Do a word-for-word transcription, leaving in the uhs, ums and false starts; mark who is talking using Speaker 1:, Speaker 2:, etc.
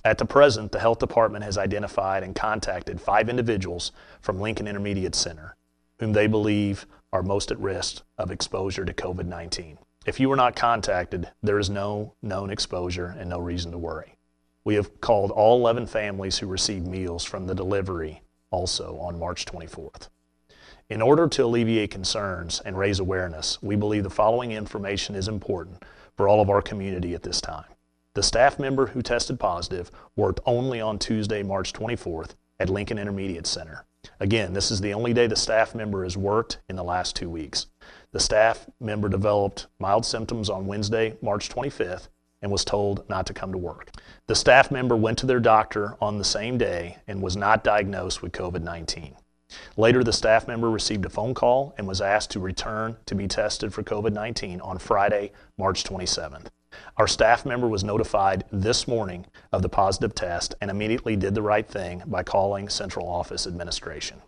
Speaker 1: At the present, the health department has identified and contacted five individuals from Lincoln Intermediate Center whom they believe are most at risk of exposure to COVID nineteen. If you were not contacted, there is no known exposure and no reason to worry. We have called all eleven families who received meals from the delivery also on March twenty-fourth. In order to alleviate concerns and raise awareness, we believe the following information is important for all of our community at this time. The staff member who tested positive worked only on Tuesday, March twenty-fourth at Lincoln Intermediate Center. Again, this is the only day the staff member has worked in the last two weeks. The staff member developed mild symptoms on Wednesday, March twenty-fifth, and was told not to come to work. The staff member went to their doctor on the same day and was not diagnosed with COVID nineteen. Later, the staff member received a phone call and was asked to return to be tested for COVID nineteen on Friday, March twenty-seventh. Our staff member was notified this morning of the positive test and immediately did the right thing by calling central office administration.